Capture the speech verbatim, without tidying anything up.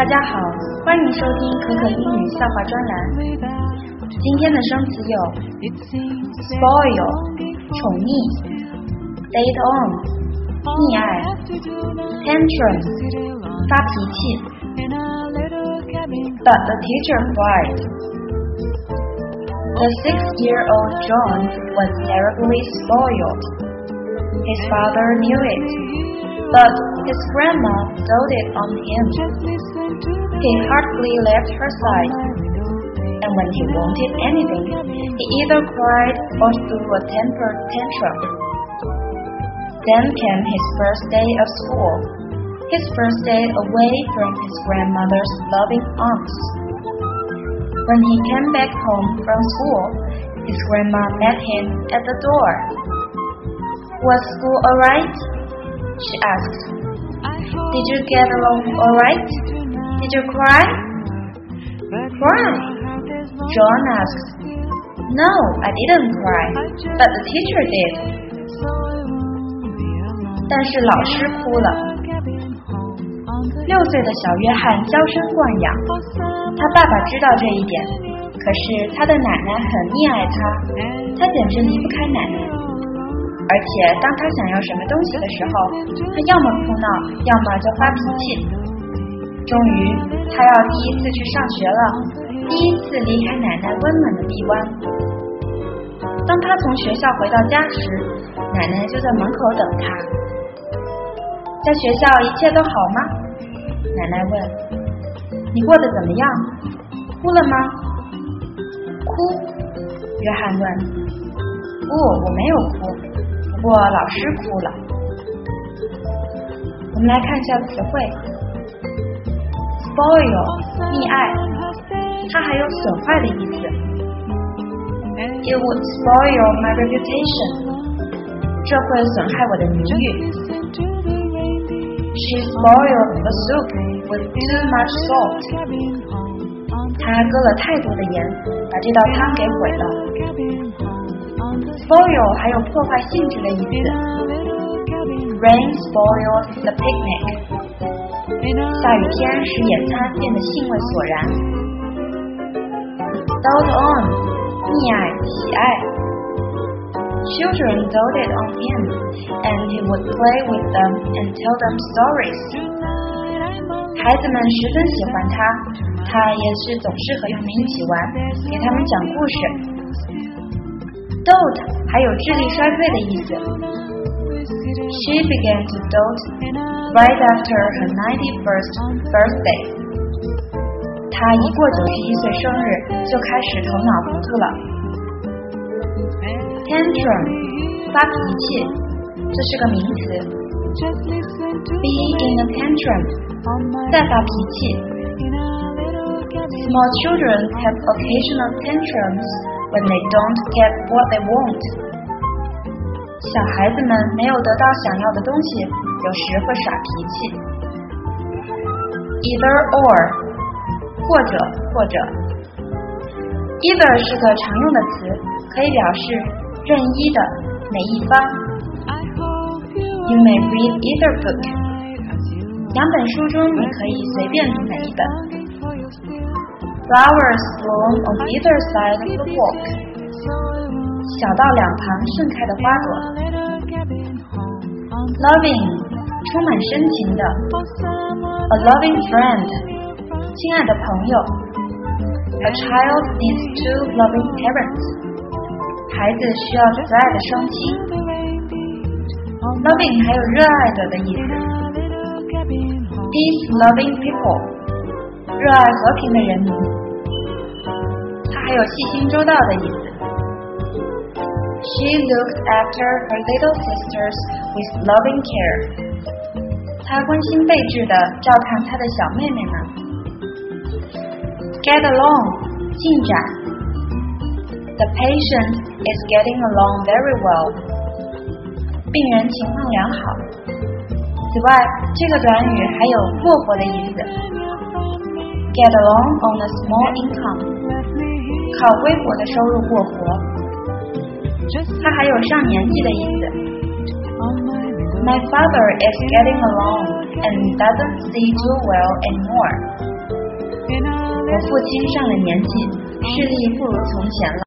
大家好，欢迎收听可可英语笑话专栏。今天的生词有 spoil 宠溺 date on 溺爱 tantrum 发脾气 But the teacher cried. The six-year-old John was terribly spoiled. His father knew it, but his grandma doted on him. He hardly left her side, and when he wanted anything, he either cried or threw a temper tantrum. Then came his first day of school, his first day away from his grandmother's loving arms. When he came back home from school, his grandma met him at the door. Was school all right? She asked. Did you get along all right? Did you cry? Cry? John asked. No, I didn't cry, but the teacher did. 但是老师哭了。六岁的小约翰娇生惯养，他爸爸知道这一点，可是他的奶奶很溺爱他，他简直离不开奶奶。而且当他想要什么东西的时候，他要么哭闹，要么就发脾气。终于，他要第一次去上学了，第一次离开奶奶温暖的臂弯。当他从学校回到家时，奶奶就在门口等他。在学校一切都好吗？奶奶问。你过得怎么样？哭了吗？哭？约翰问。不，我没有哭。不过老师哭了。我们来看一下词汇 spoil 溺爱，它还有损坏的意思。It would spoil my reputation， 这会损害我的名誉。She spoiled the soup with too much salt， 她搁了太多的盐，把这道汤给毁了。Spoil 还有破坏性质的意思。Rain spoils the picnic， 下雨天使野餐变得兴味索然。Dote on 溺爱喜爱。Children doted on him, and he would play with them and tell them stories. 孩子们十分喜欢他，他也是总是和他们一起玩，给他们讲故事。Dote 还有智力衰退的意思。She began to dote right after her ninety-first birthday. 她一过九十一岁生日，就开始头脑糊涂了。Tantrum 发脾气，这是个名词。Be in a tantrum 再发脾气。Small children have occasional tantrums when they don't get what they want. 小孩子们没有得到想要的东西，有时会耍脾气。Either or 或者或者。Either 是个常用的词，可以表示任意的哪一方。You may read either book. 两本书中你可以随便读哪一本。Flowers bloom on either side of the walk. 小道两旁盛开的花朵。Loving 充满深情的。A loving friend 亲爱的朋友。A child needs two loving parents. 孩子需要慈爱的双亲。Loving 还有热爱着的意思。Peace-loving people 热爱和平的人民。它还有细心周到的意思。She looked after her little sisters with loving care. 她关心备至地照看她的小妹妹们。Get along 进展。The patient is getting along very well. 病人情况良好。此外，这个短语还有过活的意思。Get along on a small income. 靠微薄的收入过活。它还有上年纪的意思。My father is getting along and doesn't see too well anymore. 我父亲上了年纪，视力不如从前了。